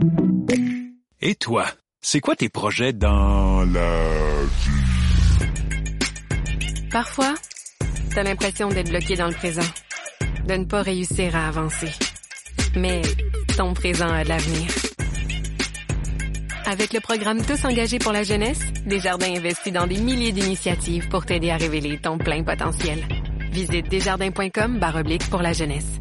Et toi, c'est quoi tes projets dans la vie? Parfois, t'as l'impression d'être bloqué dans le présent, de ne pas réussir à avancer. Mais ton présent a de l'avenir. Avec le programme Tous engagés pour la jeunesse, Desjardins investit dans des milliers d'initiatives pour t'aider à révéler ton plein potentiel. Visite desjardins.com/pour la jeunesse.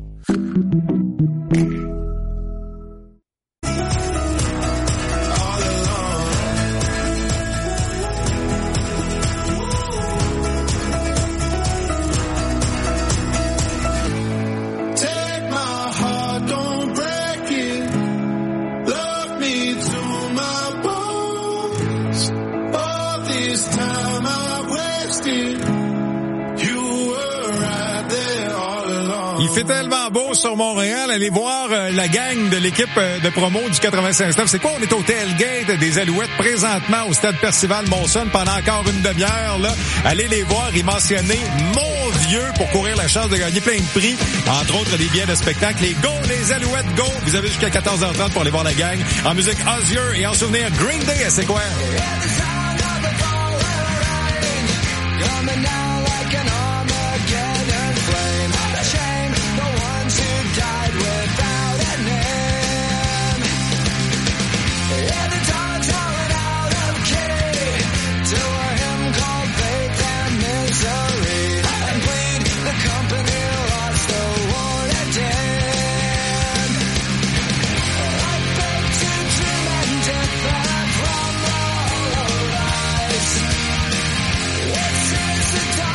Il fait tellement beau sur Montréal. Allez voir la gang de l'équipe de promo du 96.9. C'est quoi? On est au tailgate des Alouettes présentement au stade Percival-Monson pendant encore une demi-heure. Là. Allez les voir et mentionner mon vieux pour courir la chance de gagner plein de prix. Entre autres, des billets de spectacle. Les Go, les Alouettes Go. Vous avez jusqu'à 14h30 pour aller voir la gang. En musique Ozzy et en souvenir Green Day à C'est quoi? It's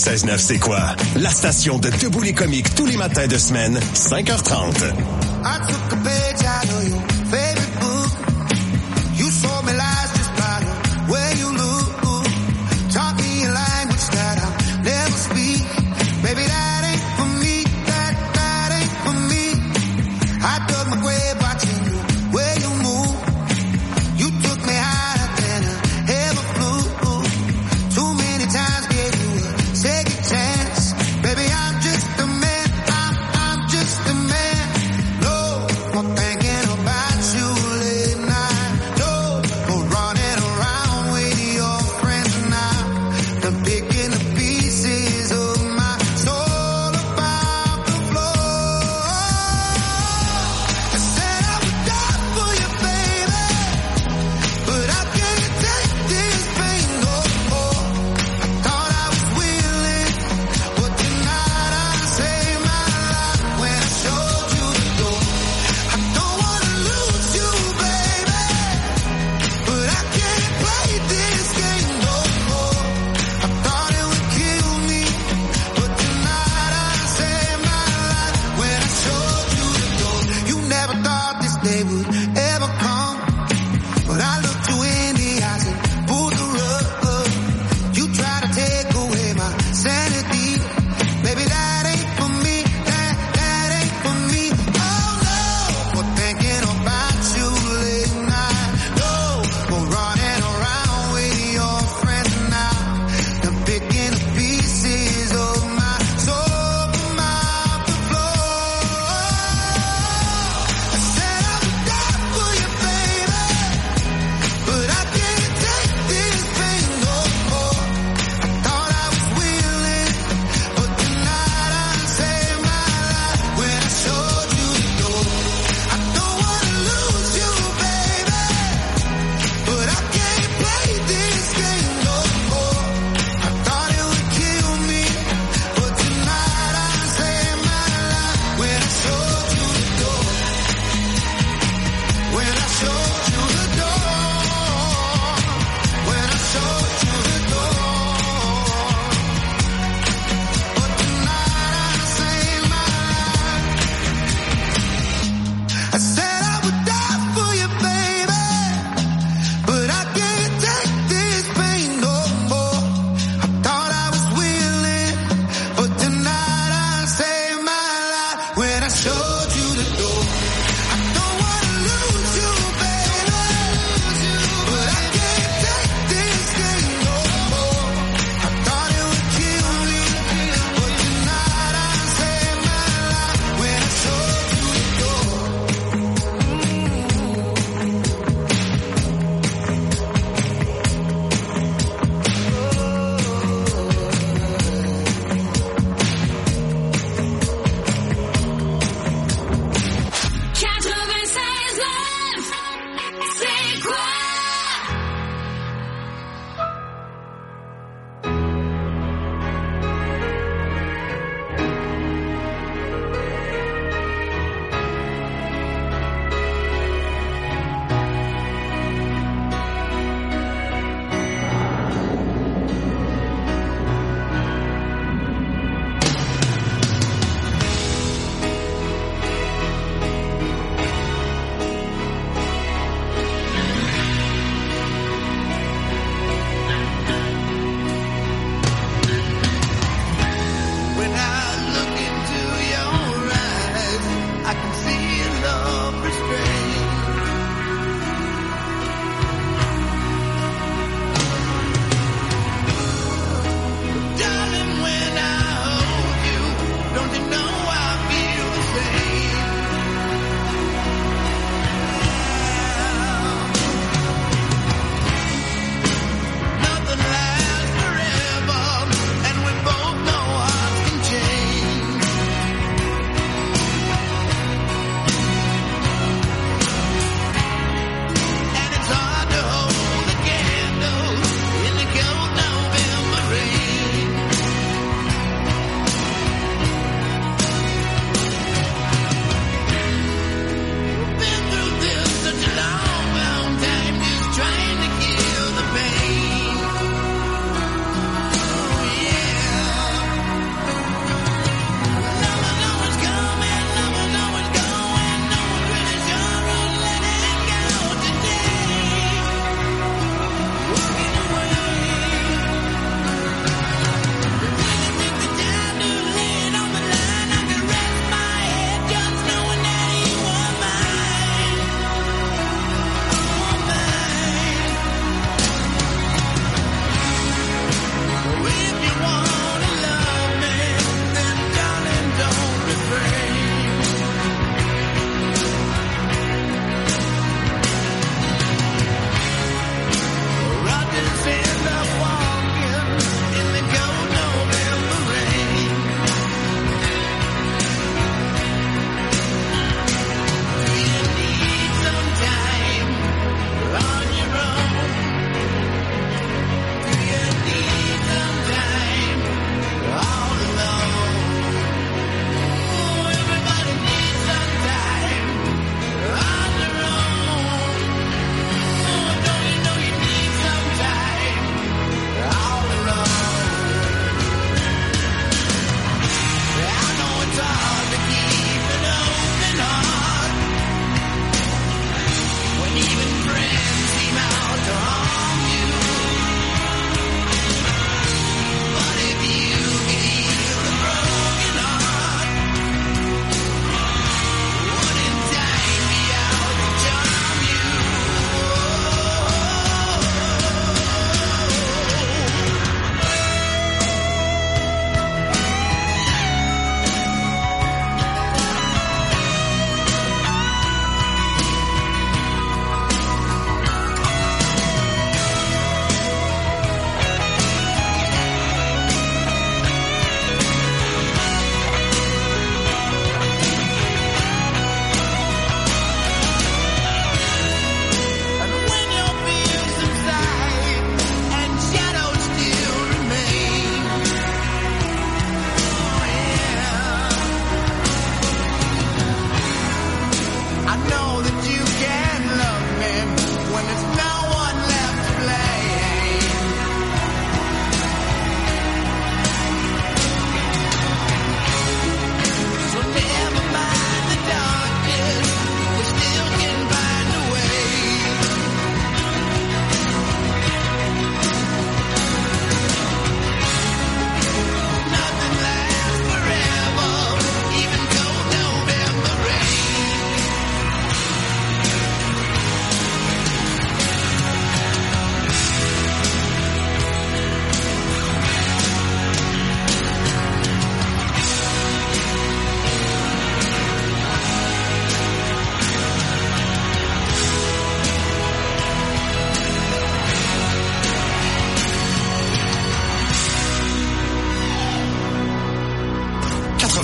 96.9, c'est quoi? La station de Debout les comiques tous les matins de semaine, 5h30. I took a page out of your favorite book. You sold me lies just by the way you look. Taught me a language that I'll never speak. Baby, that ain't for me. That ain't for me. I dug my grave watching the way you move. You took me higher than I ever flew. Too many times gave you a second chance. Baby, I'm just a man. I'm just a man. No more thinking about you late night. No more running around with your friends now. The picking the pieces of my soul about the floor. I said I would die for you, baby, but how can you take this pain no more? I thought I was willing, but tonight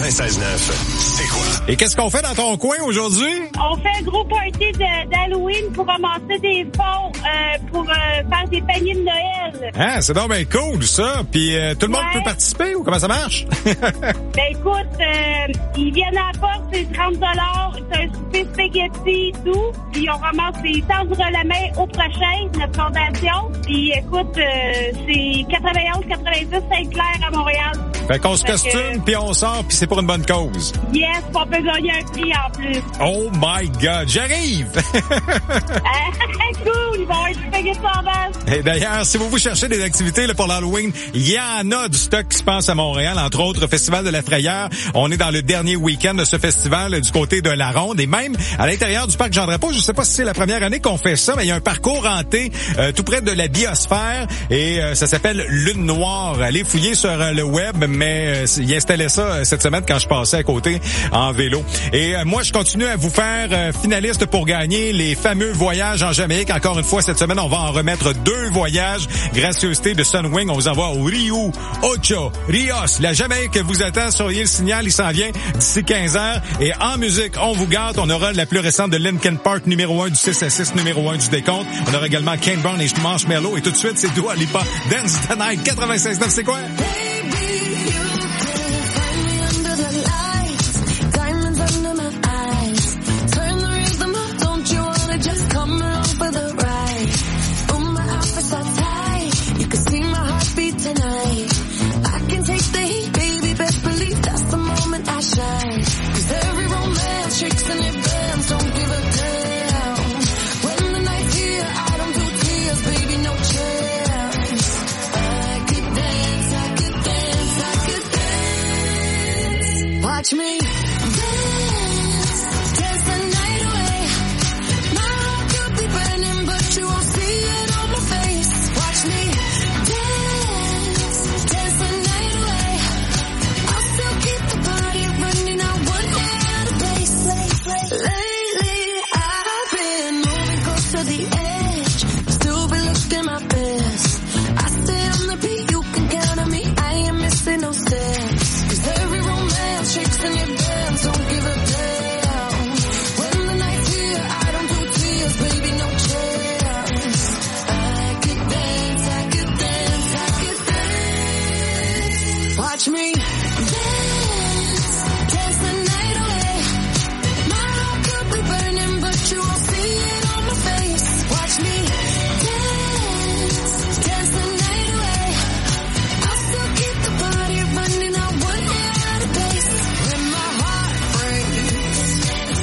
96.9, c'est quoi? Et qu'est-ce qu'on fait dans ton coin aujourd'hui? On fait un gros party d'Halloween pour ramasser des fonds pour faire des paniers de Noël. Ah, c'est donc bien cool, ça. Puis tout le monde peut participer ou comment ça marche? Ben écoute, ils viennent à la porte, c'est 30 $. C'est un souper spaghetti et tout. Puis on ramasse des tendre la main au prochain, notre fondation. Puis écoute, c'est 91-90 Sainte-Claire à Montréal. Fait qu'on se costume, puis on sort, puis c'est pour une bonne cause. Yes, on peut gagner un prix en plus. Oh my God, j'arrive! Cool, ils vont avoir du spaghetti en base. Et d'ailleurs, si vous cherchez des activités là, pour l'Halloween, il y en a du stock qui se passe à Montréal, entre autres Festival de la Frayeur. On est dans le dernier week-end de ce festival du côté de la Ronde et même à l'intérieur du parc Jean-Drapeau. Je sais pas si c'est la première année qu'on fait ça, mais il y a un parcours hanté tout près de la biosphère et ça s'appelle Lune Noire. Allez fouiller sur le web, mais il installait ça cette semaine quand je passais à côté en vélo. Et moi, je continue à vous faire finaliste pour gagner les fameux voyages en Jamaïque. Encore une fois, cette semaine, on va en remettre 2 voyages. Gracieuseté de Sunwing, on vous envoie au Rio, Ocho, Rios. La Jamaïque vous attend. Surveillez le signal, il s'en vient d'ici 15 heures. Et en musique, on vous garde. On aura la plus récente de Linkin Park, numéro 1 du 6-6, numéro 1 du décompte. On aura également Kane Brown et Marshmello. Et tout de suite, c'est Dua Lipa, Dance the Night, 96.9, c'est quoi? Watch me dance, dance the night away. My heart could be burning, but you won't see it on my face. Watch me dance, dance the night away. I'll still keep the party running, I won't get out of place. Lately, I've been moving close to the edge, still be looking my best. I stay on the beat, you can count on me, I ain't missing no steps. 'Cause every romance shakes and you dance, don't give a damn. When the night's here, I don't do tears, baby, no chance. I could dance, I could dance, I could dance. Watch me dance, dance the night away. My heart could be burning, but you won't see it on my face. Watch me dance, dance the night away. I'll still keep the party running, I won't get out of place. When my heart breaks,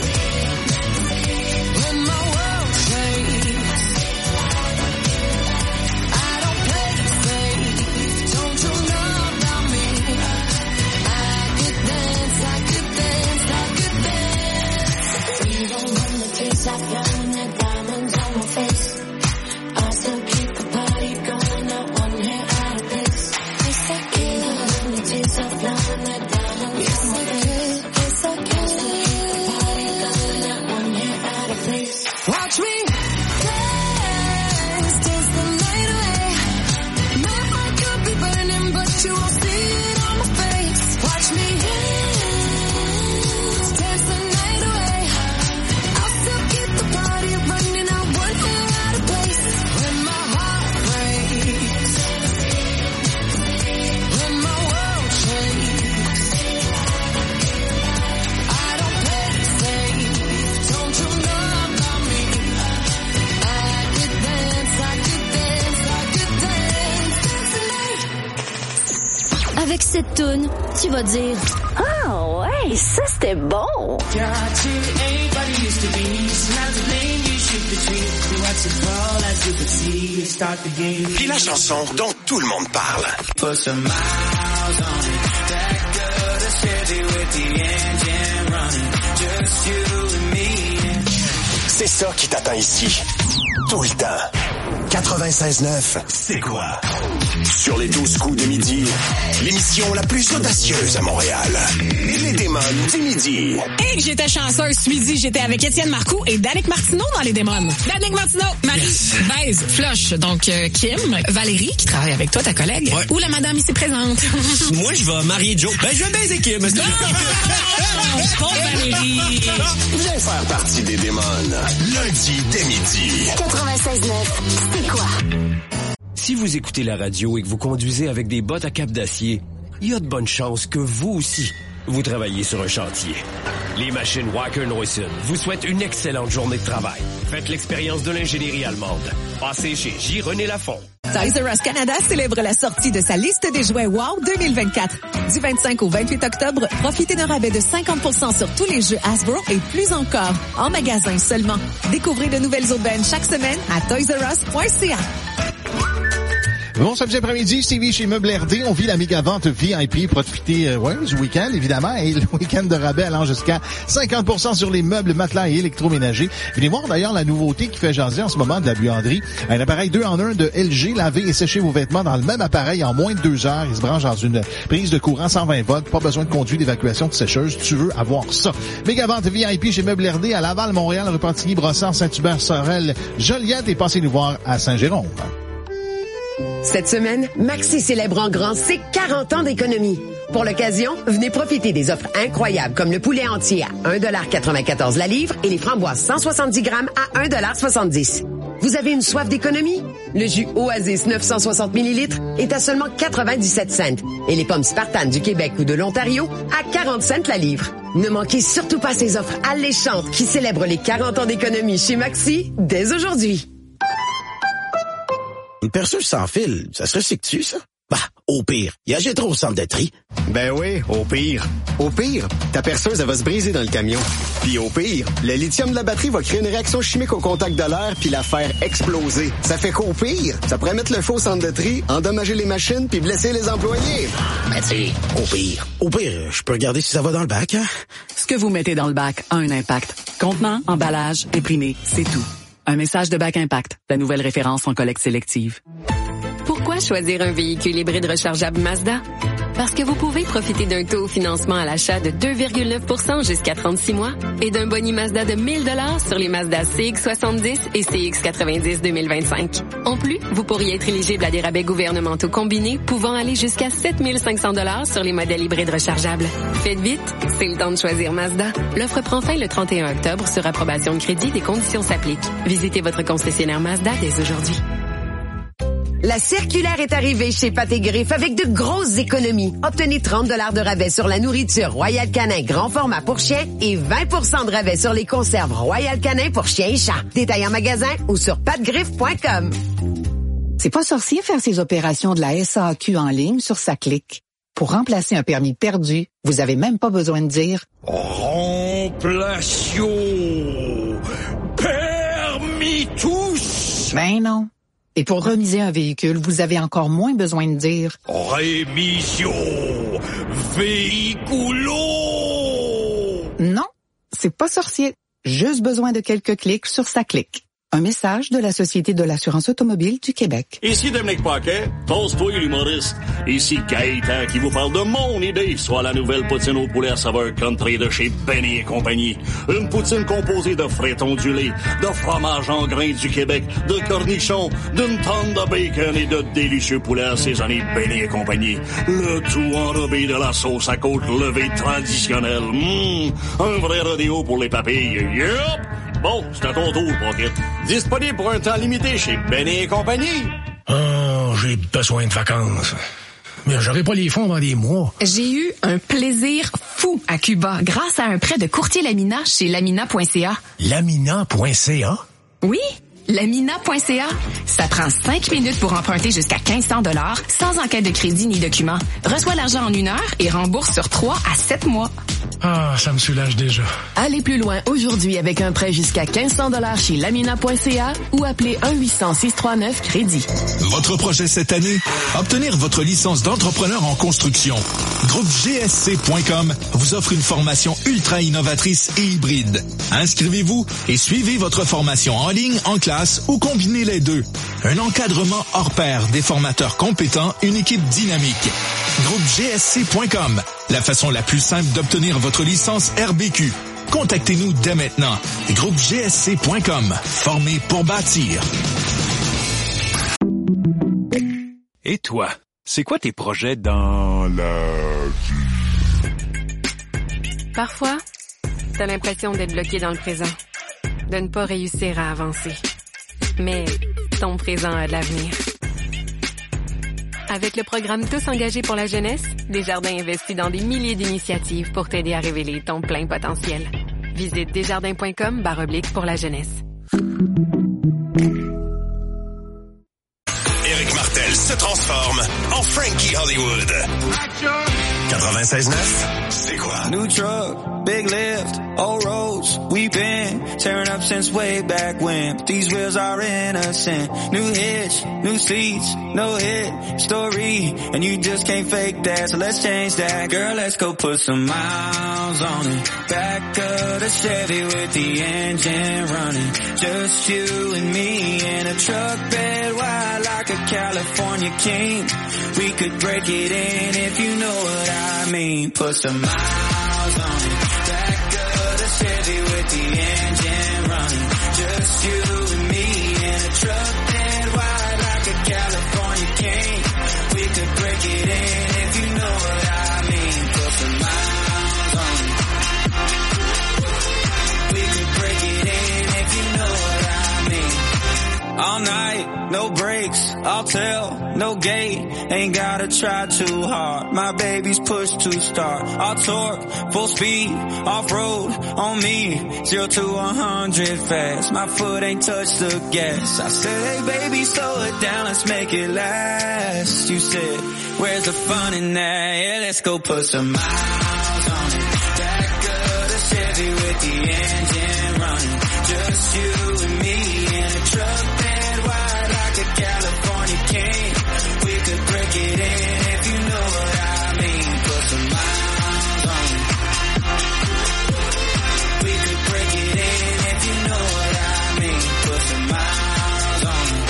when my world shakes, I don't play it safe, don't you know about me? I could dance, I could dance, I could dance. Even when the tears are flowing, the diamonds on my face, I'll still keep the party going, not one hair out of place. It's okay. Even when the tears are flowing, the diamonds on my face, it's okay. I'll still keep the party going, not one hair out of place. Watch me dance, dance the night away. My heart could be burning, but you won't see it on my face. Watch me dance, dance the night away. I'll still keep the party running, I won't get out of place. When my heart breaks, when my world shakes, I don't play it safe, don't you know about me? I could dance, I could dance, I could dance, dance the night. Avec cette toune, tu vas dire ah ouais, ça c'était bon. Puis la chanson dont tout le monde parle. C'est ça qui t'attend ici. Tout le temps. 96.9, c'est quoi? Sur les 12 coups de midi, l'émission la plus audacieuse à Montréal. Les démons du midi. Et que j'étais chanceuse ce midi, j'étais avec Étienne Marcoux et Danick Martineau dans les démons. Danick Martineau, Marie, Baise, Flush, donc Kim, Valérie, qui travaille avec toi, ta collègue, ou la madame ici présente. Moi, je vais marier Joe. Ben, je vais baiser Kim. Pauvre Valérie. Viens faire partie des démons. Lundi dès midi. 96.9, c'est quoi? Si vous écoutez la radio et que vous conduisez avec des bottes à cap d'acier, il y a de bonnes chances que vous aussi, vous travaillez sur un chantier. Les machines Wacker Neuson vous souhaitent une excellente journée de travail. Faites l'expérience de l'ingénierie allemande. Passez chez J. René Lafont. Toys R Us Canada célèbre la sortie de sa liste des jouets WOW 2024. Du 25 au 28 octobre, profitez d'un rabais de 50% sur tous les jeux Hasbro et plus encore. En magasin seulement. Découvrez de nouvelles aubaines chaque semaine à toysrus.ca. Bon samedi après-midi, Stevie chez Meubles RD. On vit la méga vente VIP. Profitez du week-end, évidemment. Et le week-end de rabais allant jusqu'à 50% sur les meubles, matelas et électroménagers. Venez voir d'ailleurs la nouveauté qui fait jaser en ce moment de la buanderie. Un appareil 2-en-1 de LG. Lavez et séchez vos vêtements dans le même appareil en moins de 2 heures. Il se branche dans une prise de courant 120 volts. Pas besoin de conduit d'évacuation de sécheuse. Tu veux avoir ça. Méga vente VIP chez Meubles RD à Laval, Montréal, Repentigny, Brossard, Saint-Hubert, Sorel, Joliette et passez nous voir à Saint-Jérôme. Cette semaine, Maxi célèbre en grand ses 40 ans d'économie. Pour l'occasion, venez profiter des offres incroyables comme le poulet entier à 1,94 $ la livre et les framboises 170 grammes à 1,70 $. Vous avez une soif d'économie? Le jus Oasis 960 ml est à seulement 97 cents et les pommes Spartan du Québec ou de l'Ontario à 40 cents la livre. Ne manquez surtout pas ces offres alléchantes qui célèbrent les 40 ans d'économie chez Maxi dès aujourd'hui. Une perceuse sans fil, ça se recycle-tu, ça? Bah, au pire, il y a Gétro au centre de tri. Ben oui, au pire. Au pire, ta perceuse, elle va se briser dans le camion. Puis au pire, le lithium de la batterie va créer une réaction chimique au contact de l'air puis la faire exploser. Ça fait qu'au pire, ça pourrait mettre le feu au centre de tri, endommager les machines puis blesser les employés. Ben tu sais, au pire, je peux regarder si ça va dans le bac, hein? Ce que vous mettez dans le bac a un impact. Contenant, emballage, imprimé, c'est tout. Un message de Bac Impact, la nouvelle référence en collecte sélective. Pourquoi choisir un véhicule hybride rechargeable Mazda? Parce que vous pouvez profiter d'un taux au financement à l'achat de 2,9% jusqu'à 36 mois et d'un boni Mazda de 1 000 $ sur les Mazda CX-70 et CX-90 2025. En plus, vous pourriez être éligible à des rabais gouvernementaux combinés pouvant aller jusqu'à 7 500 $ sur les modèles hybrides rechargeables. Faites vite, c'est le temps de choisir Mazda. L'offre prend fin le 31 octobre sur approbation de crédit. Des conditions s'appliquent. Visitez votre concessionnaire Mazda dès aujourd'hui. La circulaire est arrivée chez Pâté Griffe avec de grosses économies. Obtenez 30 $ de rabais sur la nourriture Royal Canin grand format pour chiens et 20 % de rabais sur les conserves Royal Canin pour chiens et chats. Détail en magasin ou sur patgriffe.com. C'est pas sorcier faire ces opérations de la SAQ en ligne sur sa clique. Pour remplacer un permis perdu, vous avez même pas besoin de dire « Remplation permis tous ». Ben non. Et pour remiser un véhicule, vous avez encore moins besoin de dire « Rémission véhiculo ». Non, c'est pas sorcier. Juste besoin de quelques clics sur sa clique. Un message de la Société de l'assurance automobile du Québec. Ici Dominique Paquet, toast-toi l'humoriste. Ici Gaëtan qui vous parle de mon idée, soit la nouvelle poutine au poulet à saveur country de chez Benny et compagnie. Une poutine composée de frites ondulées, de fromage en grains du Québec, de cornichons, d'une tonne de bacon et de délicieux poulets assaisonnés Benny et compagnie. Le tout enrobé de la sauce à côte levée traditionnelle. Un vrai rodéo pour les papilles. Yup! Bon, c'est à ton tour, Pocket. Disponible pour un temps limité chez Benny et compagnie. Oh, j'ai besoin de vacances. Mais j'aurai pas les fonds dans des mois. J'ai eu un plaisir fou à Cuba grâce à un prêt de courtier Lamina chez lamina.ca. Lamina.ca? Oui, lamina.ca. Ça prend 5 minutes pour emprunter jusqu'à 1500 $ sans enquête de crédit ni document. Reçois l'argent en 1 heure et rembourse sur 3 à 7 mois. Ah, ça me soulage déjà. Allez plus loin aujourd'hui avec un prêt jusqu'à 1500 $ chez lamina.ca ou appelez 1-800-639-crédit. Votre projet cette année? Obtenir votre licence d'entrepreneur en construction. Groupe GSC.com vous offre une formation ultra innovatrice et hybride. Inscrivez-vous et suivez votre formation en ligne, en classe ou combinez les deux. Un encadrement hors pair, des formateurs compétents, une équipe dynamique. Groupe GSC.com. la façon la plus simple d'obtenir votre licence RBQ. Contactez-nous dès maintenant. GroupeGSC.com. Formé pour bâtir. Et toi, c'est quoi tes projets dans la vie? Parfois, t'as l'impression d'être bloqué dans le présent, de ne pas réussir à avancer. Mais ton présent a de l'avenir. Avec le programme Tous engagés pour la jeunesse, Desjardins investit dans des milliers d'initiatives pour t'aider à révéler ton plein potentiel. Visite desjardins.com/pour la jeunesse. Éric Martel se transforme en Frankie Hollywood. 96.9, c'est quoi? New truck, big lift, old roads, we've been tearing up since way back when. But these wheels are innocent. New hitch, new seats, no hit story, and you just can't fake that. So let's change that, girl. Let's go put some miles on it. Back of the Chevy with the engine running. Just you and me in a truck bed wide like a California king. We could break it in if you know what I mean. Put some miles on it. Back of the Chevy with the engine running. Just you and me in a truck bed wide like a California king. We could break it in if you know what I mean. Put some miles on it. We could break it in if you know what I mean. All night, no brakes, I'll tell, no gate, ain't gotta try too hard. My baby's push to start. I'll torque, full speed, off-road, on me, 0 to 100 fast. My foot ain't touched the gas. I said, hey baby, slow it down, let's make it last. You said, where's the fun in that? Yeah, let's go put some miles on it. Back of the Chevy with the engine running. Just you and me in a truck bed wide like a California king. We could break it in if you know what I mean. Put some miles on it. We could break it in if you know what I mean. Put some miles on it.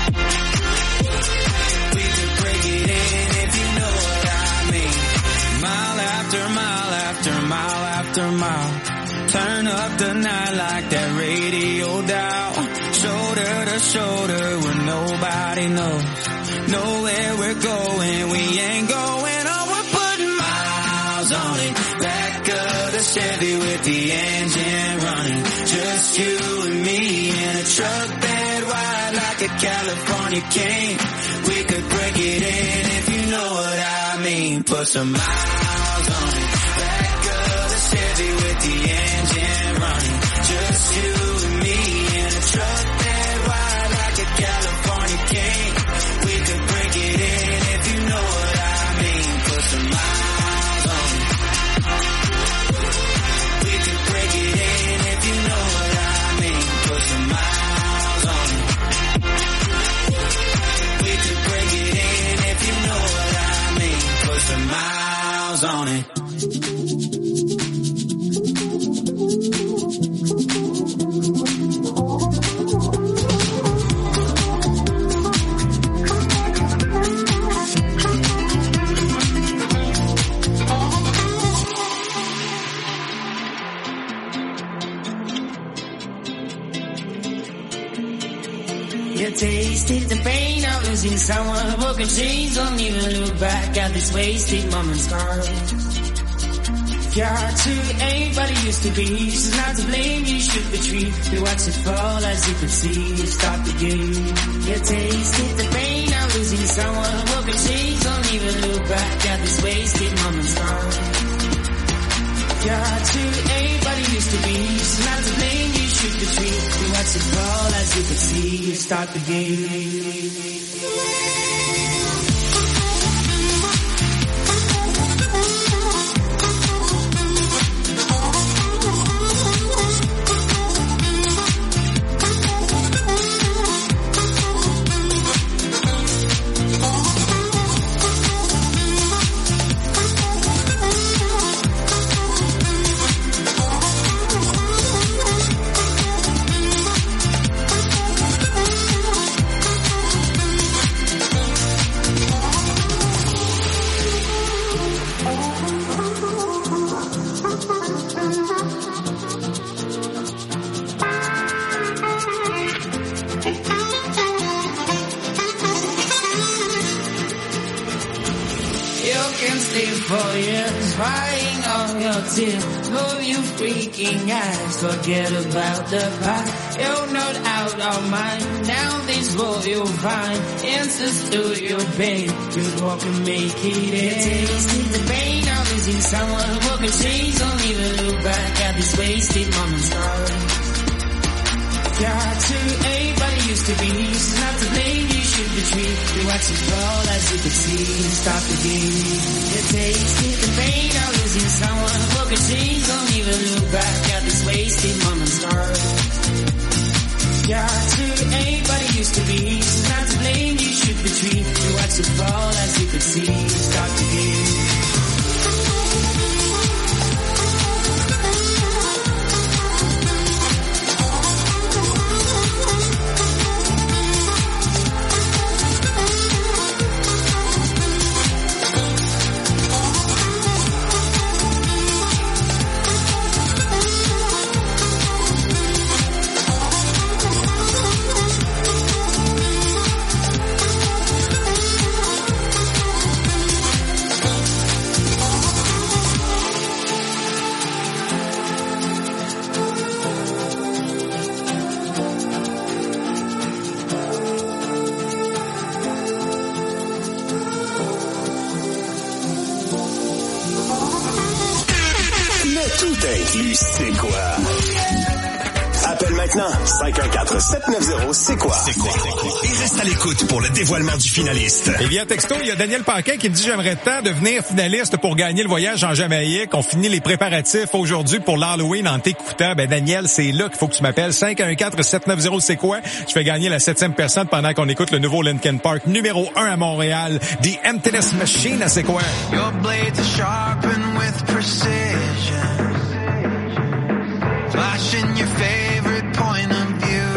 We could break it in if you know what I mean. Mile after mile after mile after mile. Turn up the night like that radio dial. Shoulder to shoulder where nobody knows. Nowhere we're going, we ain't going on. We're putting miles on it. Back of the Chevy with the engine running. Just you and me in a truck bed wide like a California king. We could break it in if you know what I mean. Put some miles on it. Back of the Chevy with the engine running. Just you and me in a truck bed wide like a California king. We could break it in if you know what I mean. Put some miles on it. We could break it in if you know what I mean. Put some miles on it. We could break it in if you know what I mean. Put some miles on it. You tasted the pain of losing someone, broken chains, don't even look back at this wasted moment's gone. Your heart to ain't what it used to be. She's not to blame, you should retreat. You watch it fall as you could see, you stop the game. You tasted the pain of losing someone, broken chains, don't even look back at this wasted moment's gone. Your heart to ain't what it used to be. She's not to blame, you should retreat. You watch it fall as you could see, you start the game. crying all your tears. Move you freaking eyes, forget about the past. You're not out of mind, now this world you'll find. Answers to your pain, just walk and make it end. Tasting the pain of losing someone who can change. Don't even look back at this wasted moment's heart. Got to anybody used to be, she's not to blame, you should retreat. You watch it fall as you could see, stop the game. You tasted the pain of losing someone who can change. Don't even look back at this wasted moment's heart. Got to anybody used to be, she's not to blame, you should retreat. You watch it fall as you could see, stop the game. C'est quoi? Appelle maintenant 514-790 c'est quoi? Et reste à l'écoute pour le dévoilement du finaliste. Et via texto, il y a Daniel Paquin qui me dit: j'aimerais tant devenir finaliste pour gagner le voyage en Jamaïque. On finit les préparatifs aujourd'hui pour l'Halloween en t'écoutant. Ben Daniel, c'est là qu'il faut que tu m'appelles. 514-790 c'est quoi? Je fais gagner la 7e personne pendant qu'on écoute le nouveau Linkin Park numéro 1 à Montréal. The Emptiness Machine à c'est quoi? Your blades are sharpened with precision. Flashing your favorite point of view.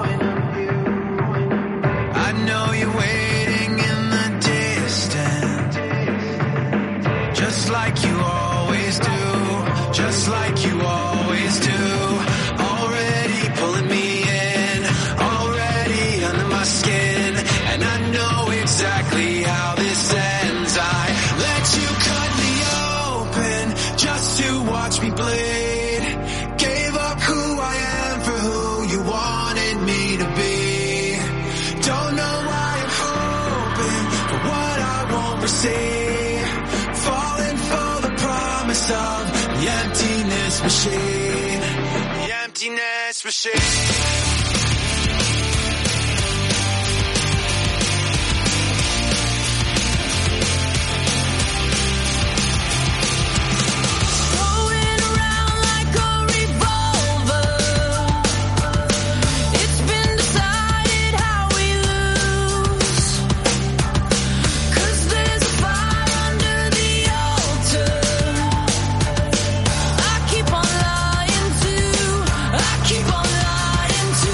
I know you're waiting in the distance, just like you always do, just like you always do. Already pulling me in, already under my skin, and I know exactly how this ends. I let you cut me open just to watch me bleed. Falling for the promise of the emptiness machine. The emptiness machine. Keep on lying to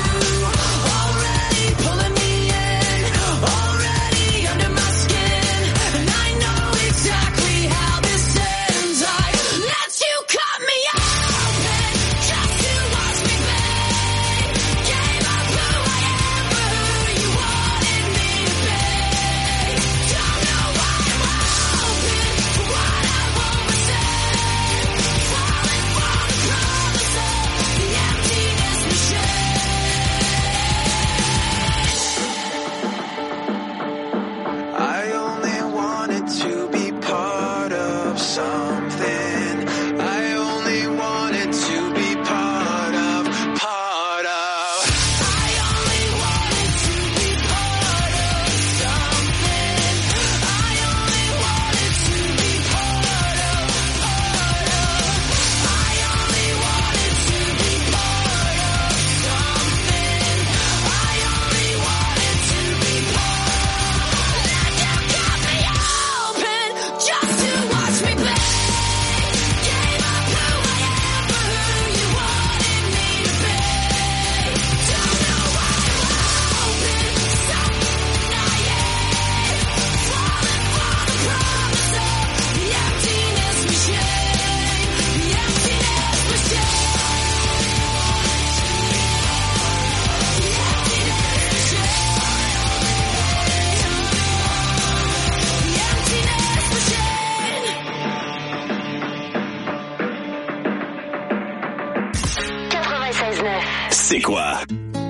c'est quoi?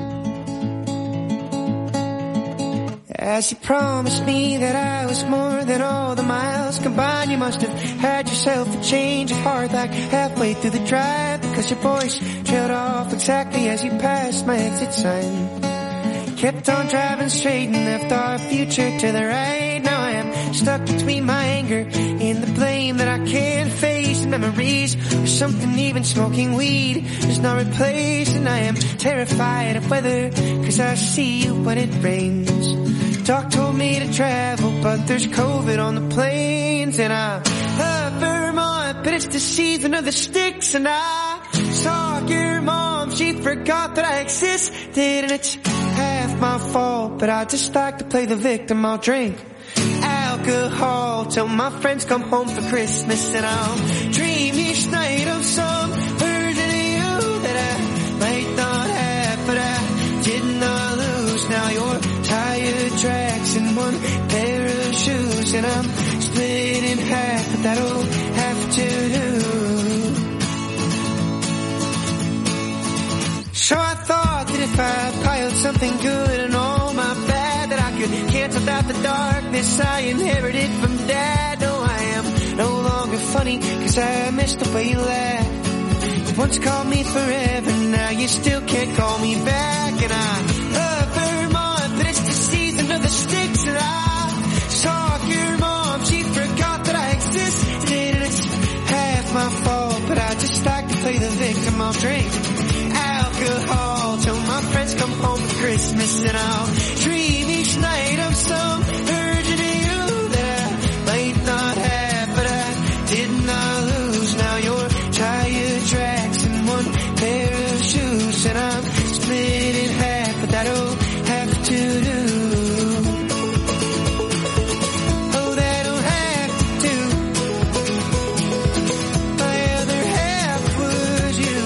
As you promised me that I was more than all the miles combined, you must have had yourself a change of heart like halfway through the drive, because your voice trailed off exactly as you passed my exit sign. Kept on driving straight and left our future to the right. Now I am stuck between my anger and the blame that I can't face, and memories or something even smoking weed is not replaced. And I am terrified of weather, cause I see you when it rains. Doc told me to travel, but there's COVID on the planes. And I love Vermont, but it's the season of the sticks. And I saw your mom, she forgot that I existed. And it's half my fault, but I just like to play the victim. I'll drink alcohol till my friends come home for Christmas. And I'll dream each night of some version of you that I might not have, but I did not lose. Now you're tire tracks and one pair of shoes, and I'm split in half, but that'll have to do. So I thought that if I piled something good and all my bad, that I could cancel out the darkness I inherited from Dad. No, I am no longer funny, cause I missed the way you laughed. You once called me forever, now you still can't call me back. And I love Vermont, but it's the season of the sticks. And I saw your mom, she forgot that I existed. And it's half my fault, but I just like to play the victim. I'll drink alcohol till my friends come home for Christmas. And I'll dream each night of some version of you that I might not have, but I did not lose. Now you're tire tracks and one pair of shoes, and I'm split in half, but that'll have to do. Oh, that'll have to do. My other half was you.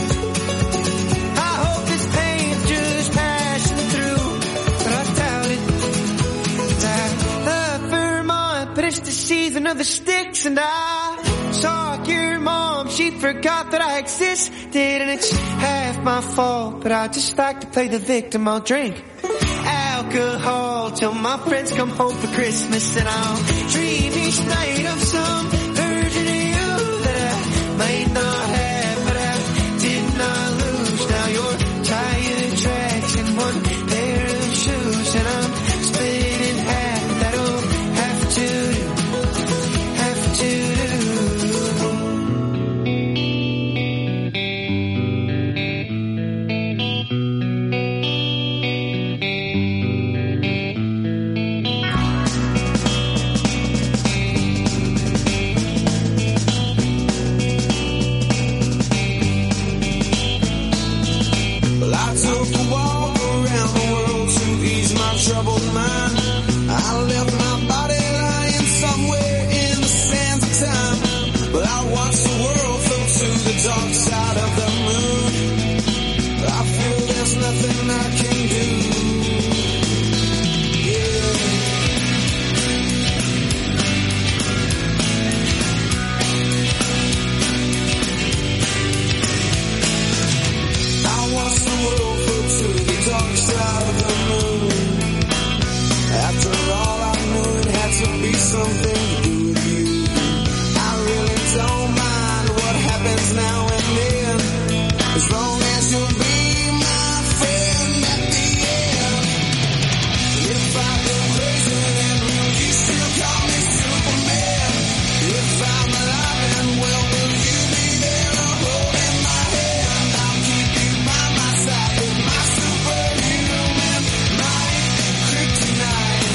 I hope this pain's just passing through, but I doubt it. I love Vermont, but it's the season of the sticks. And I saw your mom, she forgot that I existed. And it's half my fault, but I just like to play the victim. I'll drink alcohol till my friends come home for Christmas. And I'll dream each night of some version of you that I might not have, but I did not lose. Now you're tire tracks and one pair of shoes, and I'm split in half. That'll have to do, have to do. Well, I took a walk around the world to ease my troubled mind. I left my body lying somewhere in the sands of time. But I watched the world float to the dark side of the moon. I feel there's nothing I can do. I watched the world float to the dark side of the moon. After all, I knew it had to be something to do with you. I really don't mind what happens now and then, as long as you'll be my friend at the end. If I go crazy, then will you still call me Superman? If I'm alive, then well, will you be there holding my hand? I'll keep you by my side with my superhuman might, kryptonite.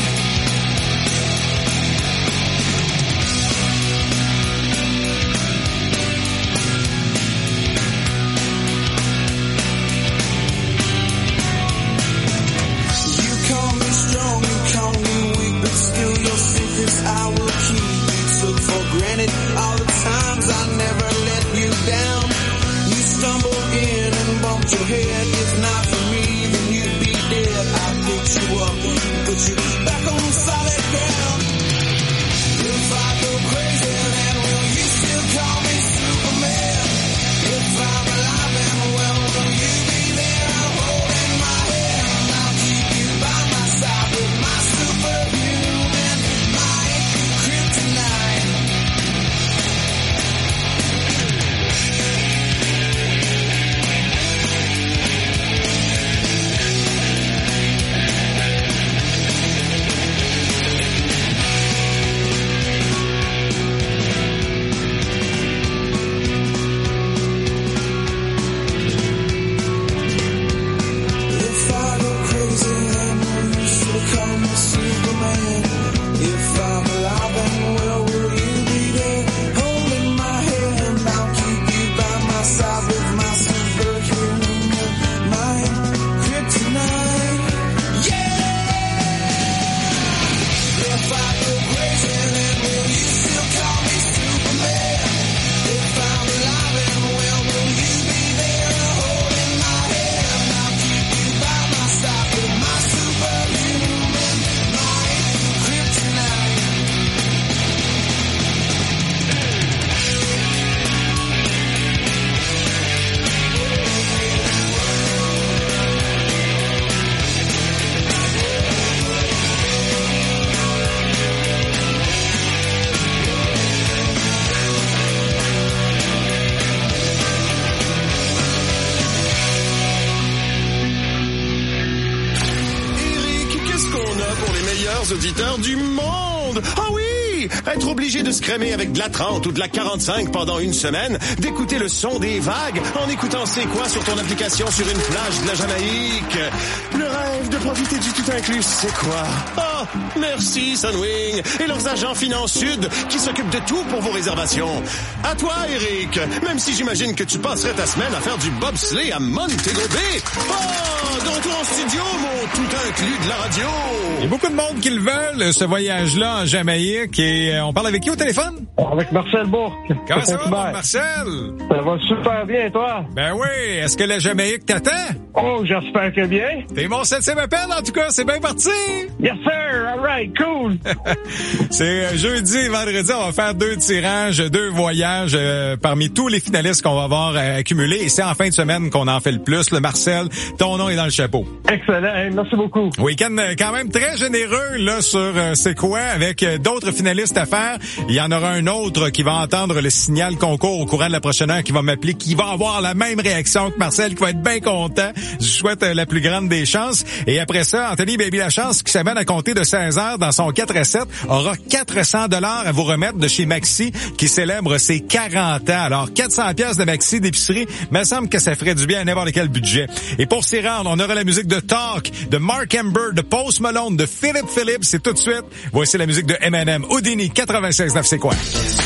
meilleurs auditeurs du monde. Ah oui! Être obligé de se crémer avec de la 30 ou de la 45 pendant une semaine, d'écouter le son des vagues en écoutant C'est quoi sur ton application sur une plage de la Jamaïque. Le rêve de profiter du tout inclus, c'est quoi? Oh, merci Sunwing et leurs agents Finance Sud qui s'occupent de tout pour vos réservations. À toi, Eric, même si j'imagine que tu passerais ta semaine à faire du bobsleigh à Montego Bay. Oh, de retour en studio, mon tout inclus de la radio. Il y a beaucoup de monde qui le veulent, ce voyage-là en Jamaïque. Et on parle avec qui au téléphone? Avec Marcel Bourque. Comment ça va, Marcel? Ça va super bien, toi? Ben oui. Est-ce que la Jamaïque t'attend? Oh, j'espère que bien. T'es mon 7e appel, en tout cas. C'est bien parti. Yes, sir. All right. Cool. C'est jeudi et vendredi. On va faire 2 tirages, 2 voyages parmi tous les finalistes qu'on va avoir accumulés. Et c'est en fin de semaine qu'on en fait le plus. Le Marcel, ton nom est dans le chapeau. Excellent. Hey, merci beaucoup. Week-end quand même très généreux là sur C'est quoi avec d'autres finalistes à faire. Il y en aura un autre qui va entendre le signal concours au courant de la prochaine heure qui va m'appeler, qui va avoir la même réaction que Marcel, qui va être bien content. Je souhaite la plus grande des chances. Et après ça, Anthony Baby Lachance, qui s'amène à compter de 16 heures dans son 4 à 7, aura 400 $ à vous remettre de chez Maxi, qui célèbre ses 40 ans. Alors, 400 pièces de Maxi d'épicerie, me semble que ça ferait du bien à n'importe quel budget. Et pour s'y rendre, on aura la musique de Talk, de Mark Amber, de Post Malone, de Philip Phillips. C'est tout de suite. Voici la musique de Eminem. Houdini, 96.9, c'est quoi?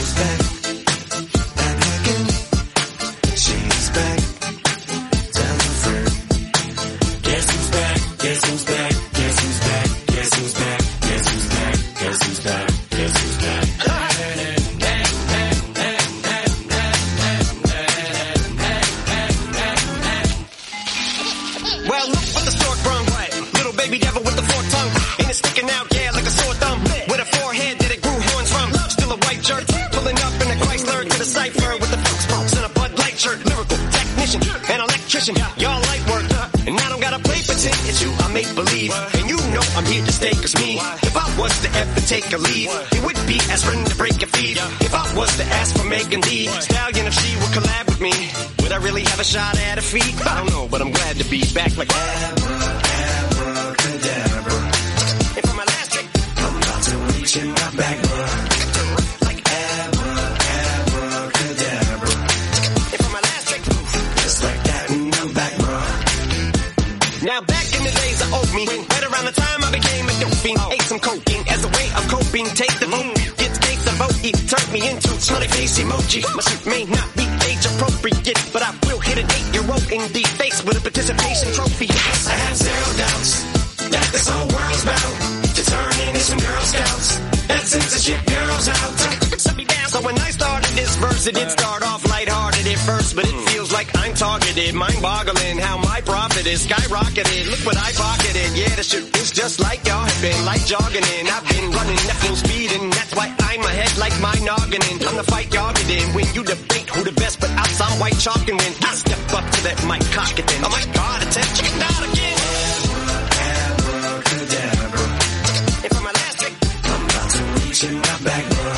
Y'all light work, and I don't gotta play pretend it's you, I make believe. And you know I'm here to stay, cause me, if I was to ever take a leave, it would be aspirin to break your feet. If I was to ask for Megan Thee Stallion, if she would collab with me, would I really have a shot at her feet? I don't know, but I'm glad to be back like abracadabra. And for my last trick, I'm about to reach in my back, like abracadabra. And for my last trick, just like that, and I'm back, bro. Now back in the days of old me, right around the time I became a dope fiend, ate some cocaine as a way of coping. Take the vote, get taste of vote, turned me into smiley face emoji. My suit may not be age appropriate, but I will hit an 8-year-old in the face with a participation trophy. I have zero doubts that this whole world's bound to turn into some Girl Scouts and sends the shit girls out. So when I started this verse, it did start off lighthearted at first, but it feels like I'm targeted, mind-boggling how my profit is skyrocketed. Look what I pocketed, yeah, the shit is just like y'all have been, like jogging in. I've been running at full speed, and that's why I'm ahead like my noggin in. I'm the fight y'all get in when you debate who the best, but outside white chalk and win. I step up to that mic, cock it then. Oh my God, attention, not again. Abracadabra. And for my last trick, I'm about to reach in my back, bro.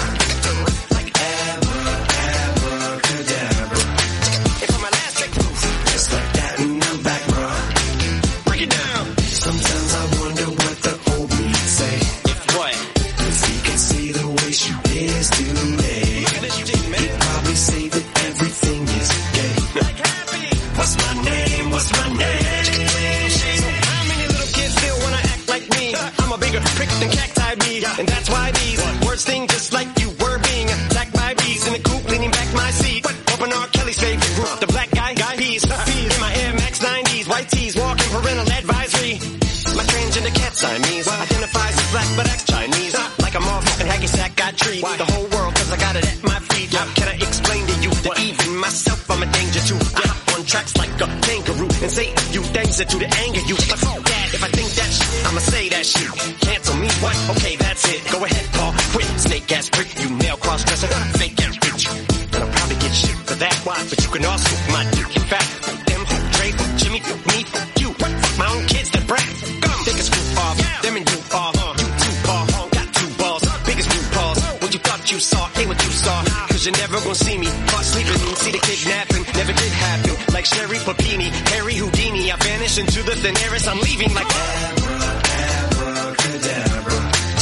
And that's why these words sting just like you were being attacked by bees in the coop, leaning back my seat. Open R. Kelly's favorite group, the black guy, peas. In my Air Max 90s, white tees, walking parental advisory. My transgender cat Siamese identifies as black but acts Chinese. Like a motherfucking hacky sack, got treat the whole world cause I got it at my feet. How can I explain to you that even myself I'm a danger to? I hop on tracks like a kangaroo and say a few things that do to anger you. But fuck that, if I think that shit, I'ma say that shit. Cancel me, what? Okay, that's it. Go ahead, Paul. Quit, snake ass prick, you male cross-dresser, fake ass bitch. And I'll probably get shit for that. Why? But you can also my dick. In fact, fuck them, Dre, fuck Jimmy, fuck me, fuck you. What? Fuck my own kids, that brat. Go. Take a screw off, them and you off. You too, Paul, got 2 balls, biggest blue balls. What you thought you saw, ain't what you saw. Cause you're never gonna see me caught sleeping, see the kidnapping. Never did happen. Like Sherry Papini, Harry Houdini. I vanish into the thin air as I'm leaving like abracadabra.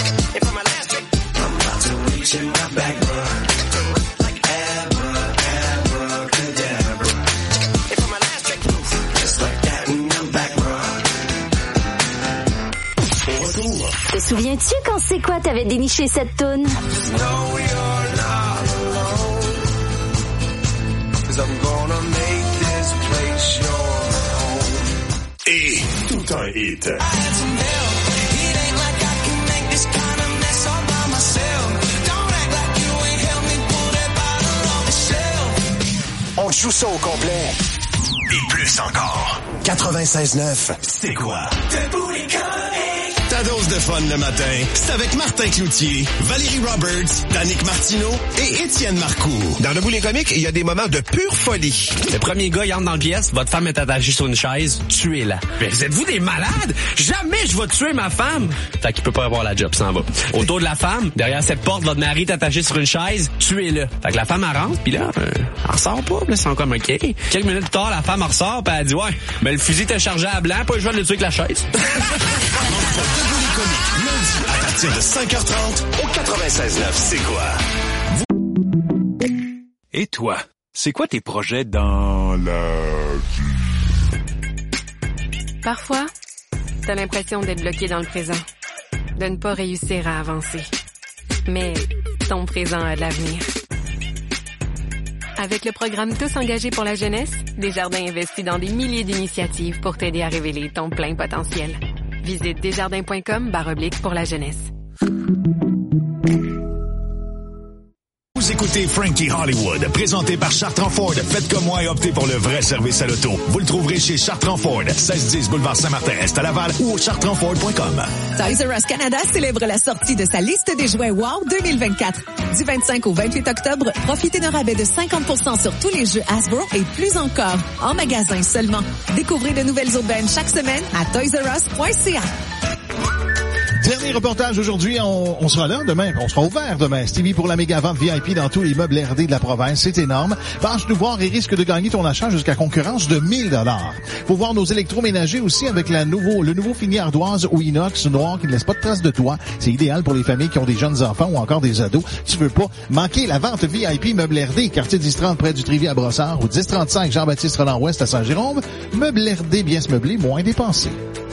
souviens-tu quand C'est quoi t'avais déniché cette toune? Et tout un hit. On joue ça au complet. Et plus encore. 96.9, c'est quoi? Ta dose de fun le matin, c'est avec Martin Cloutier, Valérie Roberts, Danick Martineau et Étienne Marcoux. Dans Debout les comiques, il y a des moments de pure folie. Le premier gars, il entre dans le pièce, votre femme est attachée sur une chaise, tuez-la. Mais vous êtes-vous des malades? Jamais je vais tuer ma femme! Fait qu'il peut pas avoir la job, s'en va. Autour de la femme, derrière cette porte, votre mari est attaché sur une chaise, tuez-le. Fait que la femme, elle rentre, pis là, elle ressort pas, pis là, c'est comme OK. Quelques minutes plus tard, la femme, elle ressort, pis elle dit, ouais, mais le fusil était chargé à blanc, pas le choix de le tuer avec la chaise. Debout les comiques, lundi à partir de 5h30 au 96.9, c'est quoi? Et toi, c'est quoi tes projets dans la vie? Parfois, t'as l'impression d'être bloqué dans le présent, de ne pas réussir à avancer. Mais ton présent a de l'avenir. Avec le programme Tous engagés pour la jeunesse, Desjardins investit dans des milliers d'initiatives pour t'aider à révéler ton plein potentiel. Visite desjardins.com/pour la jeunesse. Vous écoutez Frankie Hollywood, présenté par Chartrand Ford. Faites comme moi et optez pour le vrai service à l'auto. Vous le trouverez chez Chartrand Ford, 1610 boulevard Saint-Martin-Est à Laval ou au chartrandford.com. Toys R Us Canada célèbre la sortie de sa liste des jouets WOW 2024. Du 25 au 28 octobre, profitez d'un rabais de 50% sur tous les jeux Hasbro et plus encore, en magasin seulement. Découvrez de nouvelles aubaines chaque semaine à toysrus.ca. Dernier reportage aujourd'hui, on sera là demain, on sera ouvert demain. Stevie pour la méga vente VIP dans tous les meubles RD de la province, c'est énorme. Passe nous voir et risque de gagner ton achat jusqu'à concurrence de 1000 $. Faut voir nos électroménagers aussi avec le nouveau fini ardoise ou inox noir qui ne laisse pas de traces de toit. C'est idéal pour les familles qui ont des jeunes enfants ou encore des ados. Tu veux pas manquer la vente VIP meubles RD, quartier 1030 près du Trivier à Brossard ou 1035 Jean-Baptiste Roland-Ouest à Saint-Jérôme. Meubles RD bien se meubler, moins dépensé.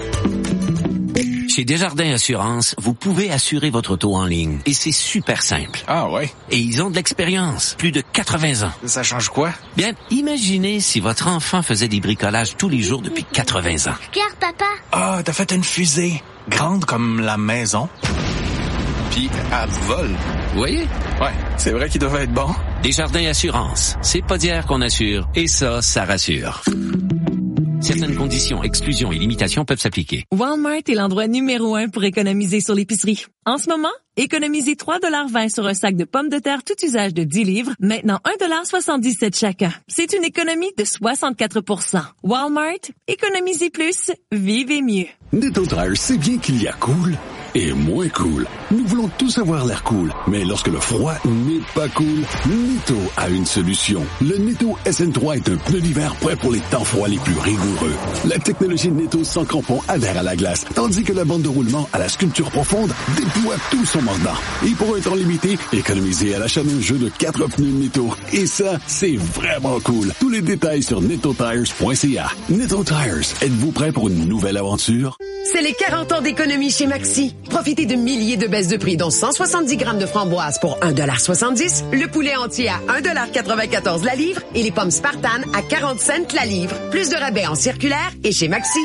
Chez Desjardins Assurance, vous pouvez assurer votre auto en ligne. Et c'est super simple. Ah ouais? Et ils ont de l'expérience. Plus de 80 ans. Ça change quoi? Bien, imaginez si votre enfant faisait des bricolages tous les jours depuis 80 ans. Regarde, papa. Ah, t'as fait une fusée. Grande comme la maison. Puis, elle vole. Vous voyez? Ouais, c'est vrai qu'il devait être bon. Desjardins Assurance. C'est pas d'hier qu'on assure. Et ça rassure. Certaines conditions, exclusions et limitations peuvent s'appliquer. Walmart est l'endroit numéro 1 pour économiser sur l'épicerie. En ce moment, économisez 3,20 $ sur un sac de pommes de terre tout usage de 10 livres, maintenant 1,77 $ chacun. C'est une économie de 64%. Walmart, économisez plus, vivez mieux. Netto Tires sait bien qu'il y a cool et moins cool. Nous voulons tous avoir l'air cool, mais lorsque le froid n'est pas cool, Netto a une solution. Le Netto SN3 est un pneu d'hiver prêt pour les temps froids les plus rigoureux. La technologie Netto sans crampons adhère à la glace, tandis que la bande de roulement à la sculpture profonde déploie tout son mordant. Et pour un temps limité, économisez à l'achat d'un jeu de 4 pneus Netto. Et ça, c'est vraiment cool. Tous les détails sur nettotires.ca. Netto Tires, êtes-vous prêt pour une nouvelle aventure? C'est les 40 ans d'économie chez Maxi. Profitez de milliers de baisses de prix, dont 170 grammes de framboises pour 1,70 $, le poulet entier à 1,94 $ la livre et les pommes Spartan à 40 cents la livre. Plus de rabais en circulaire et chez Maxi.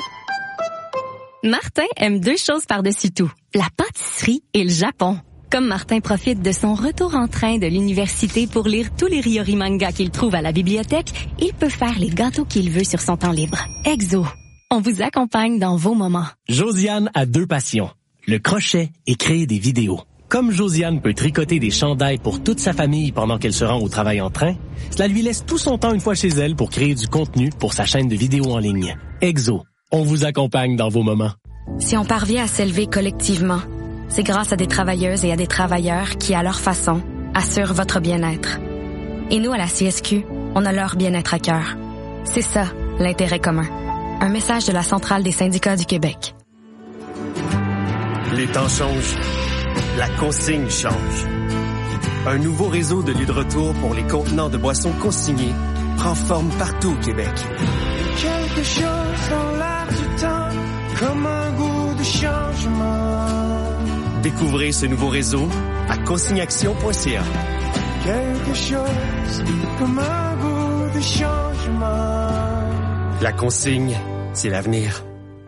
Martin aime 2 choses par-dessus tout, la pâtisserie et le Japon. Comme Martin profite de son retour en train de l'université pour lire tous les Ryori mangas qu'il trouve à la bibliothèque, il peut faire les gâteaux qu'il veut sur son temps libre. Exo. On vous accompagne dans vos moments. Josiane a 2 passions. Le crochet et créer des vidéos. Comme Josiane peut tricoter des chandails pour toute sa famille pendant qu'elle se rend au travail en train, cela lui laisse tout son temps une fois chez elle pour créer du contenu pour sa chaîne de vidéos en ligne. Exo. On vous accompagne dans vos moments. Si on parvient à s'élever collectivement, c'est grâce à des travailleuses et à des travailleurs qui, à leur façon, assurent votre bien-être. Et nous, à la CSQ, on a leur bien-être à cœur. C'est ça, l'intérêt commun. Un message de la Centrale des syndicats du Québec. Les temps changent. La consigne change. Un nouveau réseau de lieux de retour pour les contenants de boissons consignés prend forme partout au Québec. Quelque chose dans l'air du temps, comme un goût de changement. Découvrez ce nouveau réseau à consigneaction.ca. Quelque chose comme un goût de changement. La consigne, c'est l'avenir.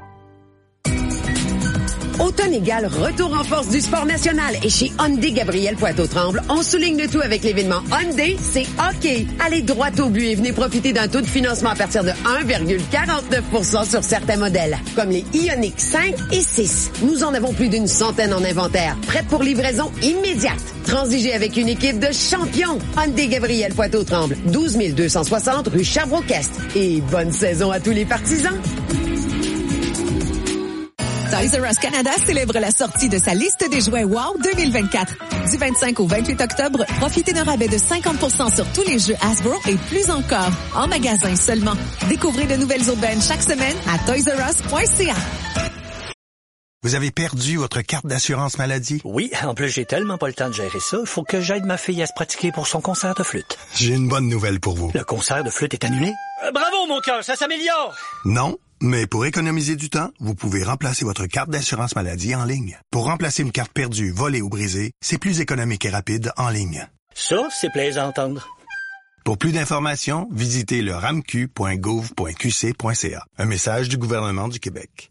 Automne égale retour en force du sport national et chez Hyundai Gabriel Poitou-Tremble, on souligne le tout avec l'événement Hyundai, c'est hockey. Allez droit au but et venez profiter d'un taux de financement à partir de 1,49% sur certains modèles, comme les Ioniq 5 et 6. Nous en avons plus d'une centaine en inventaire, prêtes pour livraison immédiate. Transigez avec une équipe de champions. Hyundai Gabriel Poitou-Tremble, 12 260 rue Sherbrooke-Est. Et bonne saison à tous les partisans. Toys R Us Canada célèbre la sortie de sa liste des jouets WOW 2024. Du 25 au 28 octobre, profitez d'un rabais de 50% sur tous les jeux Hasbro et plus encore, en magasin seulement. Découvrez de nouvelles aubaines chaque semaine à toysrus.ca. Vous avez perdu votre carte d'assurance maladie? Oui, en plus j'ai tellement pas le temps de gérer ça, il faut que j'aide ma fille à se pratiquer pour son concert de flûte. J'ai une bonne nouvelle pour vous. Le concert de flûte est annulé? Bravo mon cœur, ça s'améliore! Non, mais pour économiser du temps, vous pouvez remplacer votre carte d'assurance maladie en ligne. Pour remplacer une carte perdue, volée ou brisée, c'est plus économique et rapide en ligne. Ça, c'est plaisant à entendre. Pour plus d'informations, visitez le ramq.gouv.qc.ca. Un message du gouvernement du Québec.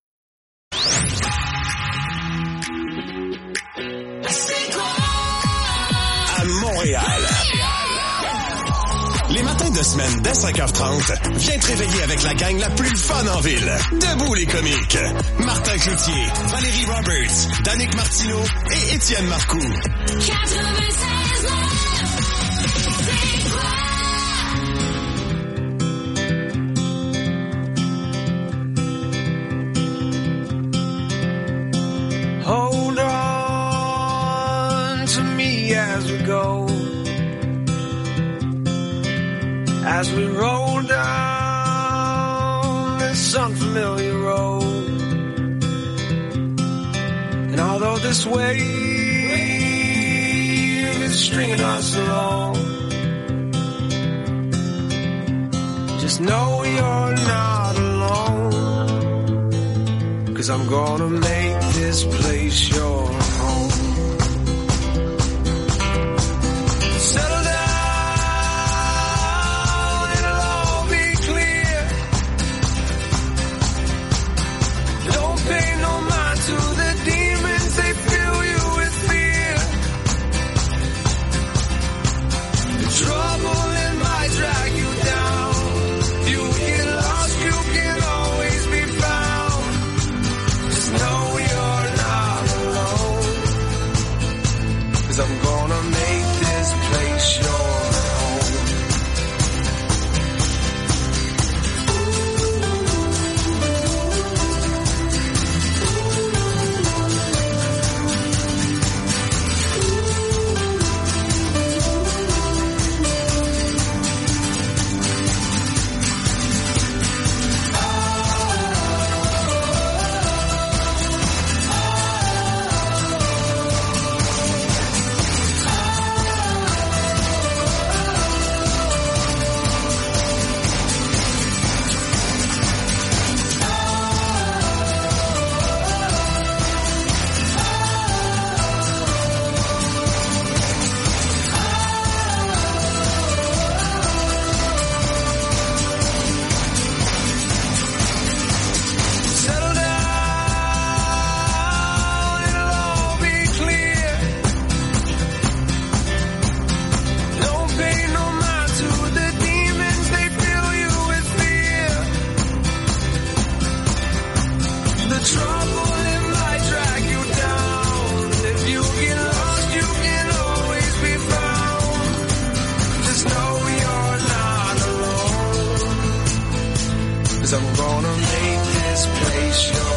À Montréal. Les matins de semaine dès 5h30, viens te réveiller avec la gang la plus fun en ville. Debout les comiques. Martin Cloutier, Valérie Roberts, Danick Martineau et Étienne Marcoux. 96 Hold on to me as we go, as we roll down this unfamiliar road. And although this wave is stringing us along, just know you're not alone. 'Cause I'm gonna make this place your home. Settle down, it'll all be clear. Don't pay no mind to the demons, they fill you with fear. The trouble it might drag you down. You get lost, you can always be found. Just know you're not alone. 'Cause I'm gonna make this place your home. Settle down, it'll all be clear. Don't pay no mind to the demons, they fill you with fear. The trouble it might drag you down. If you get lost, you can always be found. Just know you're not alone. 'Cause I'm gonna make this place your home.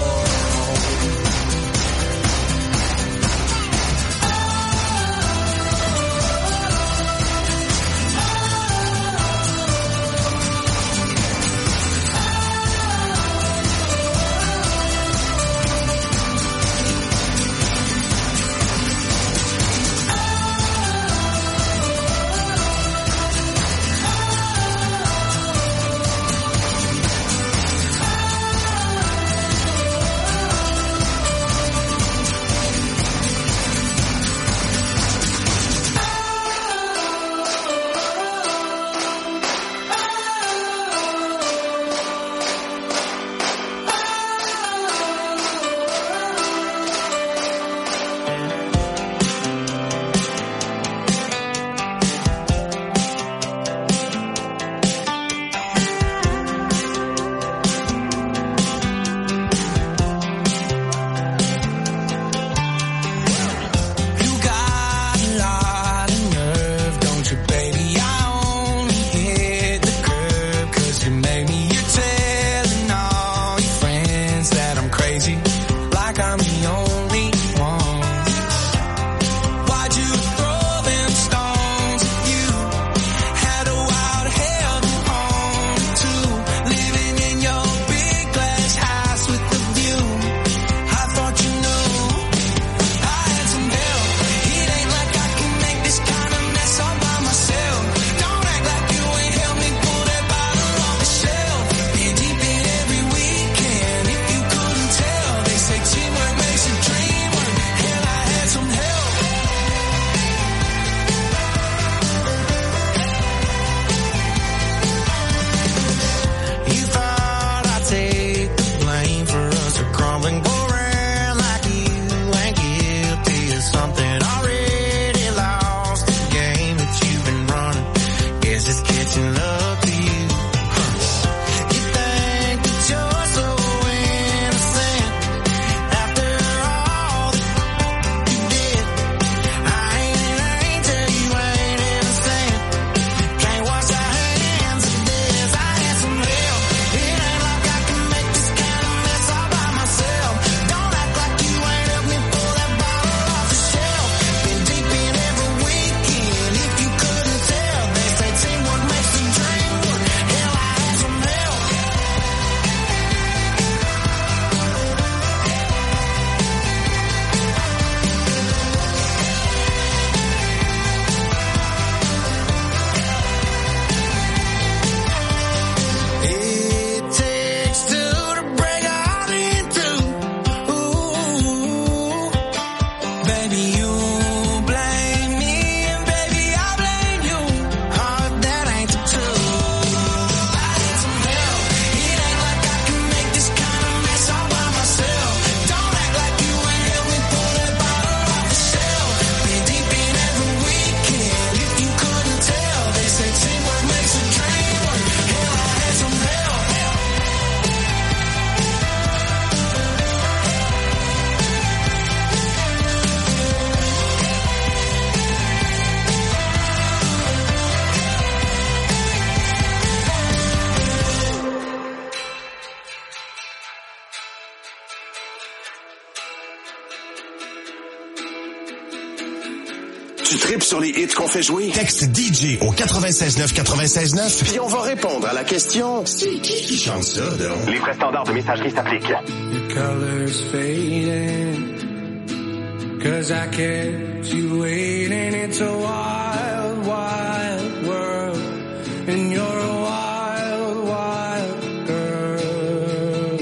Tu tripes sur les hits qu'on fait jouer? Texte DJ au 96.9 Puis on va répondre à la question, c'est qui chante ça, donc? Les frais standards de messagerie s'appliquent. The colors fading, 'cause I kept you waiting. It's a wild, wild world, and you're a wild, wild girl.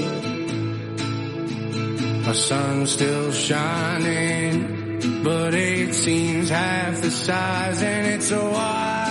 My sun's still shining, but it seems half the size, and it's a wild